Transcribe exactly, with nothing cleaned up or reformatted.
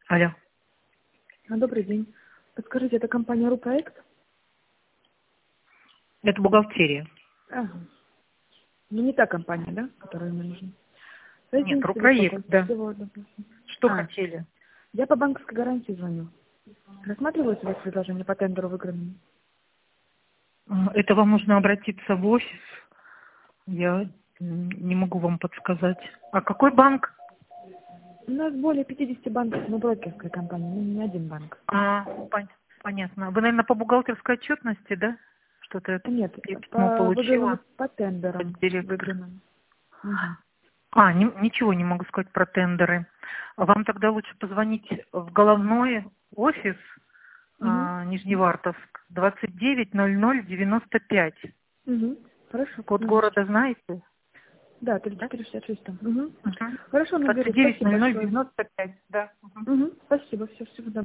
Алло. А, Добрый день. Подскажите, это компания «Рупроект»? Это бухгалтерия. Ага. Ну, не та компания, да, которая мне нужна? Нет, Извините, Рупроект, беспокойство. да. Всего доброго. Что А, хотели? я по банковской гарантии звоню. Рассматривается у вас предложение по тендеру выигранному? А, Это вам нужно обратиться в офис. Я м, не могу вам подсказать. А какой банк? У нас более пятидесяти банков, мы брокерская компания, мы не один банк. А, пон- понятно. Вы, наверное, по бухгалтерской отчетности, да? Что-то я А, Нет, письмо по выигранному, получила по тендерам от директора. выигранным. Мгм. А, ни- ничего не могу сказать про тендеры. А Вам тогда лучше позвонить в головной офис Мгм. а, Нижневартовск, двадцать девять ноль ноль девяносто пять. Мгм. Хорошо. Код Мгм. города знаете? Да, Да? тридцать четыре шестьдесят шесть. Там. Мгм. Угу. Хорошо, наберу. двадцать девять Спасибо ноль ноль большое. девяносто пять, да. Мгм. Мгм. Спасибо, все, всего доброго.